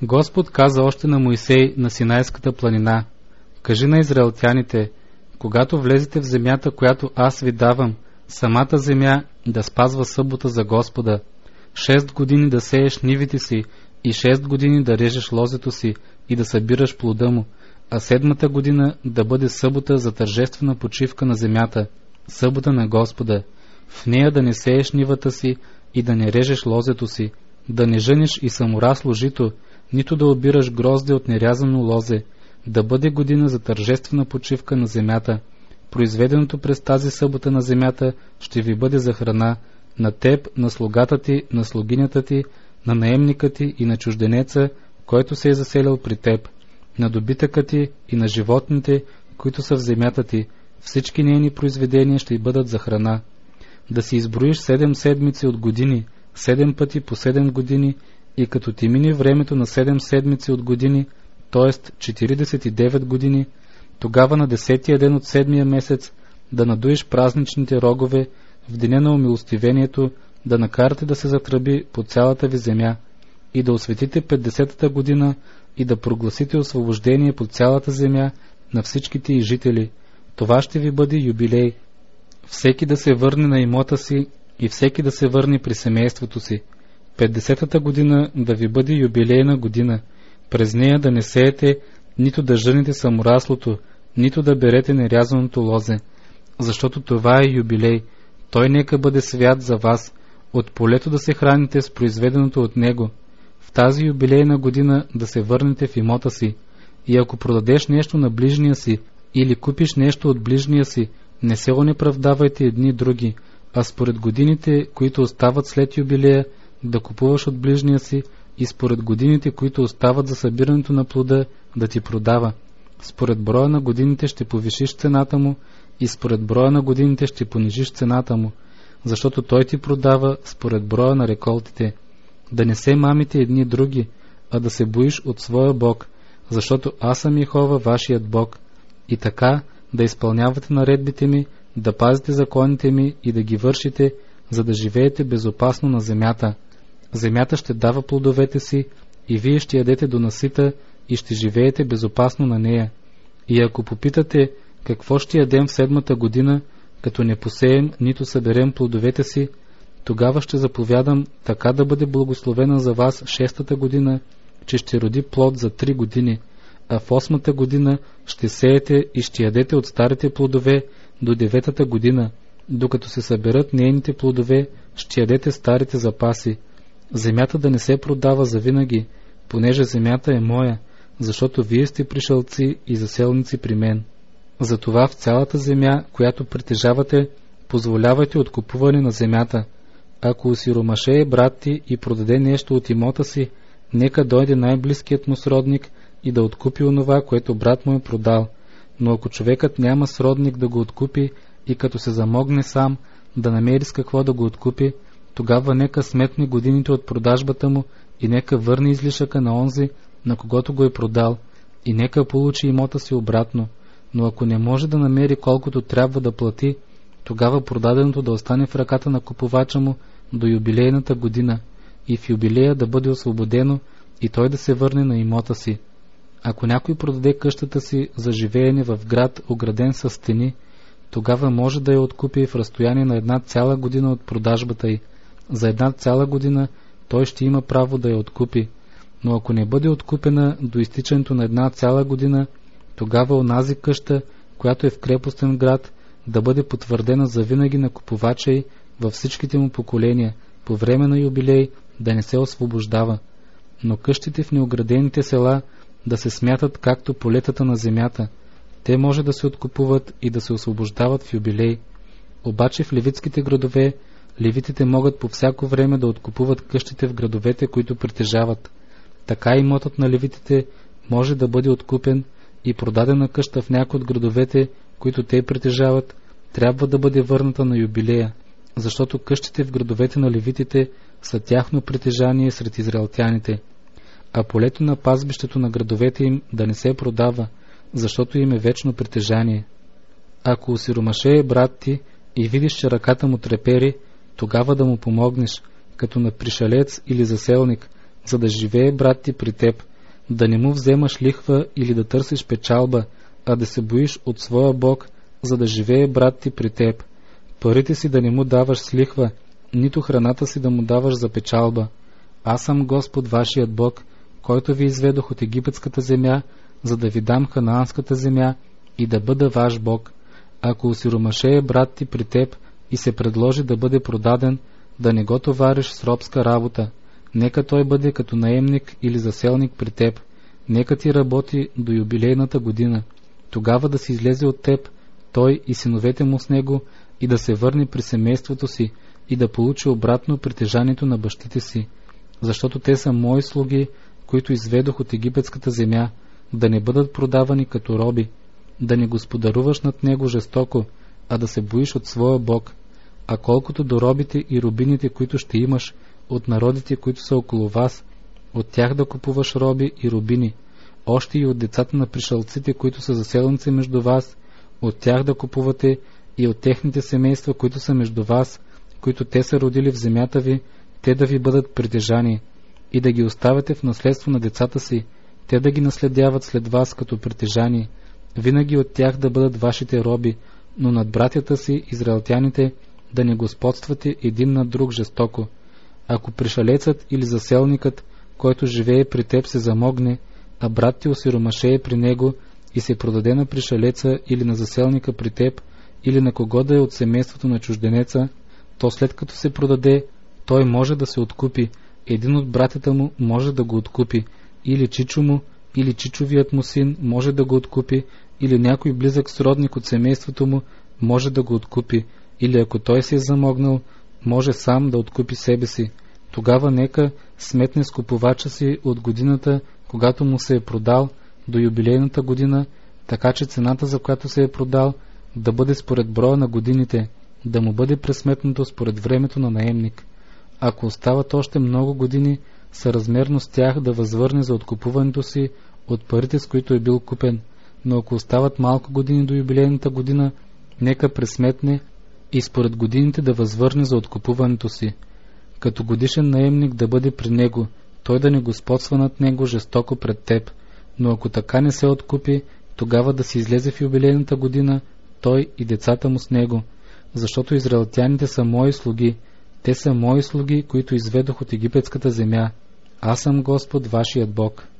Господ каза още на Моисей на Синайската планина: кажи на израелтяните, когато влезете в земята, която аз ви давам, самата земя да спазва събота за Господа. 6 години да сееш нивите си и 6 години да режеш лозето си и да събираш плода му, а 7-та година да бъде събота за тържествена почивка на земята, събота на Господа. В нея да не сееш нивата си и да не режеш лозето си, да не жъниш и саморасло жито, нито да обираш грозде от нерязано лозе, да бъде година за тържествена почивка на земята. Произведеното през тази събота на земята ще ви бъде за храна, на теб, на слугата ти, на слугинята ти, на наемника ти и на чужденеца, който се е заселил при теб, на добитъка ти и на животните, които са в земята ти. Всички нейни произведения ще й бъдат за храна. Да си изброиш 7 седмици от години, 7 пъти по 7 години, и като ти мине времето на 7 седмици от години, т.е. 49 години, тогава на 10-тия ден от 7-я месец да надуеш празничните рогове, в деня на умилостивението да накарате да се затръби по цялата ви земя и да осветите 50-та година и да прогласите освобождение по цялата земя на всичките й жители. Това ще ви бъде юбилей. Всеки да се върне на имота си и всеки да се върне при семейството си. 50-та година да ви бъде юбилейна година. През нея да не сеете, нито да жънете самораслото, нито да берете нерязаното лозе, защото това е юбилей. Той нека бъде свят за вас, от полето да се храните с произведеното от него. В тази юбилейна година да се върнете в имота си, и ако продадеш нещо на ближния си или купиш нещо от ближния си, не се онеправдавайте едни други, а според годините, които остават след юбилея, да купуваш от ближния си, и според годините, които остават за събирането на плода, да ти продава. Според броя на годините ще повишиш цената му и според броя на годините ще понижиш цената му, защото той ти продава според броя на реколтите. Да не се мамите едни други, а да се боиш от своя Бог, защото аз съм Йехова, вашият Бог. И така да изпълнявате наредбите ми, да пазите законите ми и да ги вършите, за да живеете безопасно на земята. Земята ще дава плодовете си и вие ще ядете до насита и ще живеете безопасно на нея. И ако попитате какво ще ядем в 7-та година, като не посеем, нито съберем плодовете си, тогава ще заповядам така да бъде благословена за вас 6-та година, че ще роди плод за 3 години, а в 8-та година ще сеете и ще ядете от старите плодове до 9-та година, докато се съберат нейните плодове, ще ядете старите запаси. Земята да не се продава завинаги, понеже земята е моя, защото вие сте пришълци и заселници при мен. Затова в цялата земя, която притежавате, позволявайте откупуване на земята. Ако осиромашее брат ти и продаде нещо от имота си, нека дойде най-близкият му сродник и да откупи онова, което брат му е продал. Но ако човекът няма сродник да го откупи и като се замогне сам да намери с какво да го откупи, тогава нека сметне годините от продажбата му и нека върне излишъка на онзи, на когото го е продал, и нека получи имота си обратно. Но ако не може да намери колкото трябва да плати, тогава продаденото да остане в ръката на купувача му до юбилейната година и в юбилея да бъде освободено и той да се върне на имота си. Ако някой продаде къщата си за живеене в град, ограден със стени, тогава може да я откупи в разстояние на 1 цяла година от продажбата й. За 1 цяла година той ще има право да я откупи. Но ако не бъде откупена до изтичането на 1 цяла година, тогава онази къща, която е в крепостен град, да бъде потвърдена завинаги на купувача й във всичките му поколения, по време на юбилей да не се освобождава. Но къщите в неоградените села да се смятат както полетата на земята. Те може да се откупуват и да се освобождават в юбилей. Обаче в левитските градове, левитите могат по всяко време да откупуват къщите в градовете, които притежават. Така имотът на левитите може да бъде откупен и продадена къща в някои от градовете, които те притежават, трябва да бъде върната на юбилея, защото къщите в градовете на левитите са тяхно притежание сред израелтяните, а полето на пазбището на градовете им да не се продава, защото им е вечно притежание. Ако осиромашее брат ти и видиш, че ръката му трепери, тогава да му помогнеш, като на пришелец или заселник, за да живее брат ти при теб, да не му вземаш лихва или да търсиш печалба, а да се боиш от своя Бог, за да живее брат ти при теб. Парите си да не му даваш с лихва, нито храната си да му даваш за печалба. Аз съм Господ вашият Бог, който ви изведох от египетската земя, за да ви дам ханаанската земя и да бъда ваш Бог. Ако осиромашее брат ти при теб и се предложи да бъде продаден, да не го товариш с робска работа. Нека той бъде като наемник или заселник при теб. Нека ти работи до юбилейната година. Тогава да се излезе от теб, той и синовете му с него, и да се върне при семейството си, и да получи обратно притежанието на бащите си. Защото те са мои слуги, които изведох от египетската земя, да не бъдат продавани като роби, да не господаруваш над него жестоко, а да се боиш от своя Бог. А колкото до робите и рубините, които ще имаш от народите, които са около вас, от тях да купуваш роби и рубини, още и от децата на пришълците, които са заселенци между вас, от тях да купувате и от техните семейства, които са между вас, които те са родили в земята ви, те да ви бъдат притежани, и да ги оставяте в наследство на децата си, те да ги наследяват след вас като притежани, винаги от тях да бъдат вашите роби, но над братята си, израелтяните, да не господствате един над друг жестоко. Ако пришалецът или заселникът, който живее при теб, се замогне, а брат ти осиромашее при него и се продаде на пришалеца или на заселника при теб, или на кого да е от семейството на чужденеца, то след като се продаде, той може да се откупи, един от братята му може да го откупи, или чичо му, или чичовият му син може да го откупи, или някой близък сродник от семейството му може да го откупи, или ако той се е замогнал, може сам да откупи себе си. Тогава нека сметне с купувача си от годината, когато му се е продал, до юбилейната година, така че цената, за която се е продал, да бъде според броя на годините, да му бъде пресметнато според времето на наемник. Ако остават още много години, съразмерно с тях да възвърне за откупуването си от парите, с които е бил купен, но ако остават малко години до юбилейната година, нека пресметне и според годините да възвърне за откупуването си. Като годишен наемник да бъде при него, той да не господства над него жестоко пред теб, но ако така не се откупи, тогава да се излезе в юбилейната година, той и децата му с него, защото израелтяните са мои слуги, те са мои слуги, които изведох от египетската земя. Аз съм Господ, вашият Бог.